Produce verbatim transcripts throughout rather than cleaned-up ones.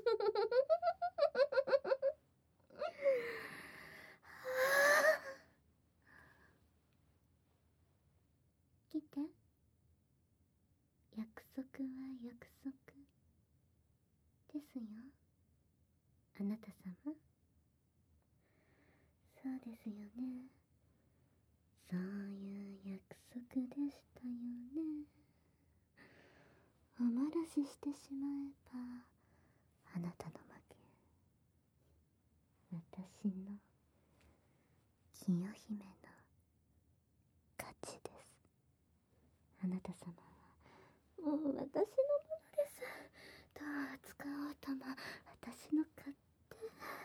来て。約束は約束ですよ、あなた様。そうですよね。そういう約束でしたよね。お漏らししてしまえばあなたの負け。私の清姫の勝ちです。あなた様はもう私のものです。どう扱おうとも私の勝手。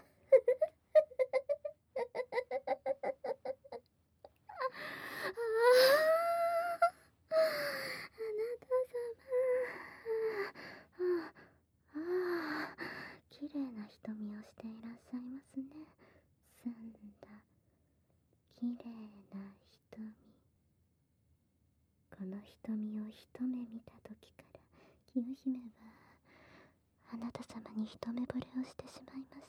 ああ、あなた様。ああ、綺麗な瞳をしていらっしゃいますね。澄んだ綺麗な瞳。この瞳を一目見た時から清姫はあなた様に一目惚れをしてしまいました。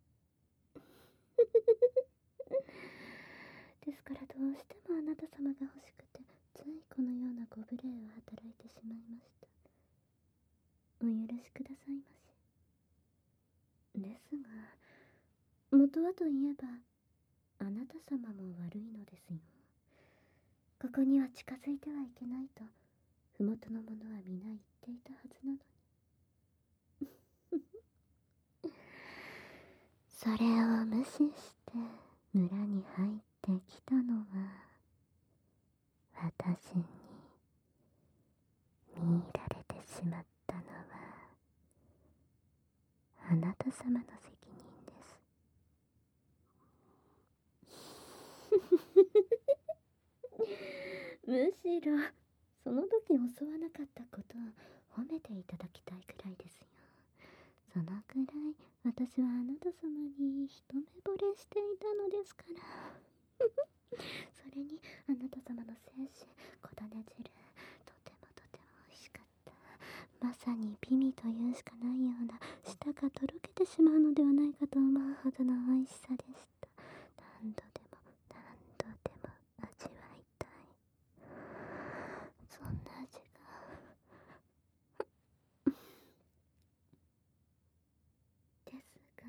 ですからどうしてもあなた様が欲しくて、ついこのようなご無礼を働いてしまいました。お許しくださいまし。ですが、元はといえばあなた様も悪いのですよ。ここには近づいてはいけないと麓の者は皆言っていたはずなのに。それを無視して村に入ってきたのは、私に見入られてしまったのはあなた様の責任です。むしろその時襲わなかったことを褒めていただきたいくらいですよ。そのくらい私はあなた様に一目惚れしていたのですから。それにあなた様の精子小種汁、とてもとても美味しかった。まさに美味というしかないような、舌がとろけてしまうのではないかと思うほどの美味しさでした。何度でも何度でも味わいたい。そんな味がですが、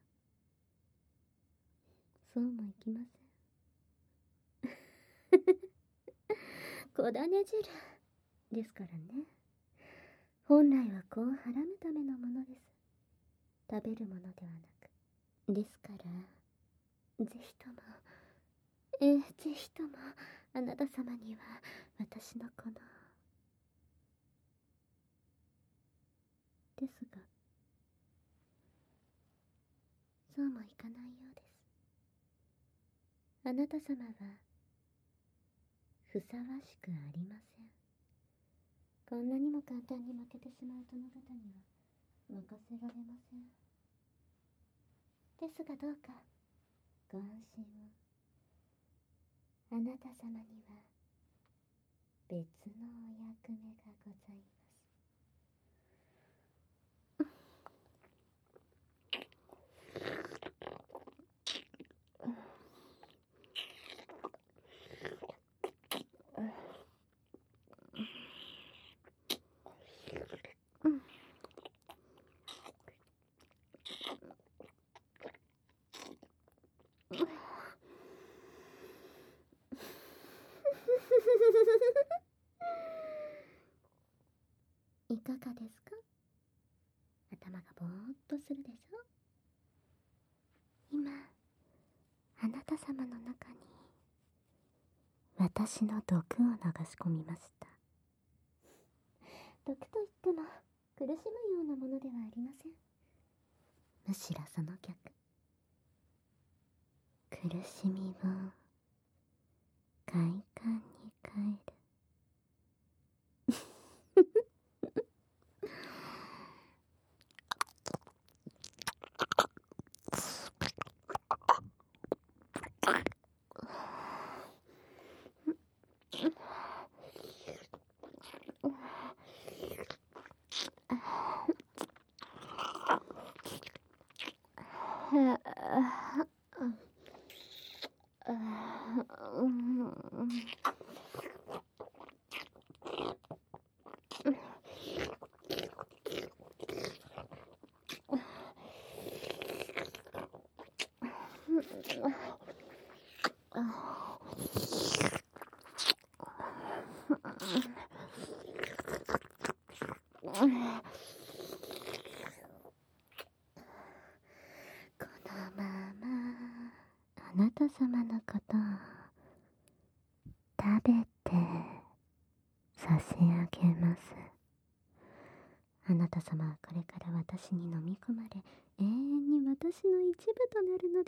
そうもいきません。小種汁ですからね。本来は子をはらむためのものです。食べるものではなく。ですから、ぜひとも、えー、ぜひともあなた様には私のこのですが、そうもいかないようです。あなた様はふさわしくありません。こんなにも簡単に負けてしまう殿方には任せられません。ですがどうかご安心を。あなた様には別のお役目がございます。いかがですか？頭がぼーっとするでしょ。今あなた様の中に私の毒を流し込みました。毒といっても苦しむようなものではありません。むしろその逆、苦しみを快感に変える。 このままあなた様のことを食べて差し上げます。あなた様はこれから私に飲み込まれ、永遠に私の一部となるのです。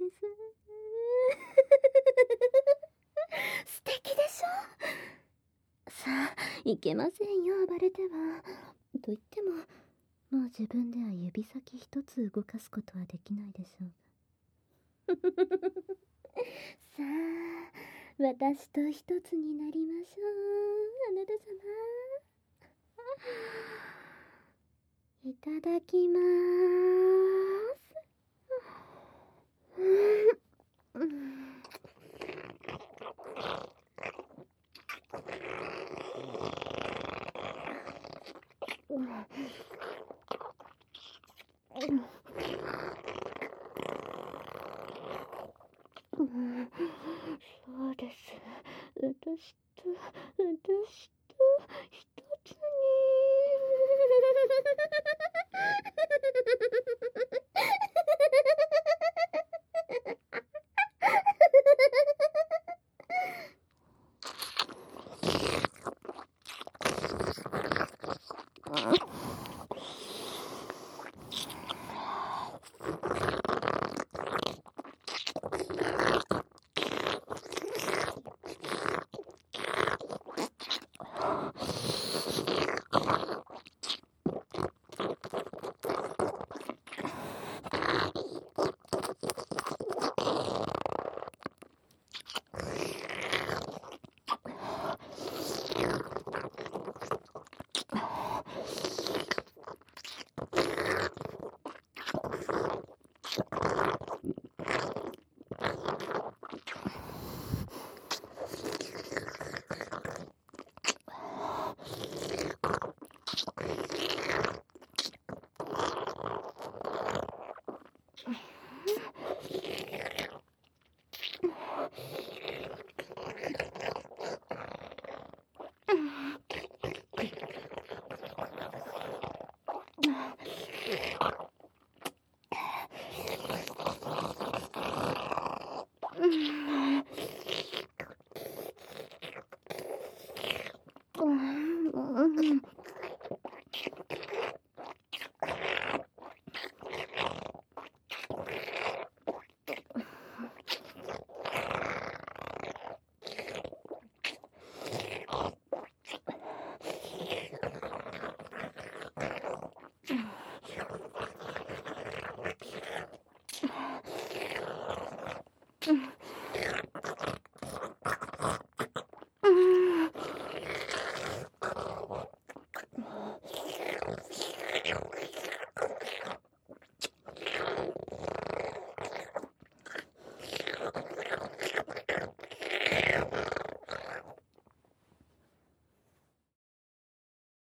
素敵でしょ。さあ、いけませんよ、暴れては。と言っても、もう自分では指先一つ動かすことはできないでしょう。さあ、私と一つになりましょう、あなた様。いただきまーす。うん、うん、うん。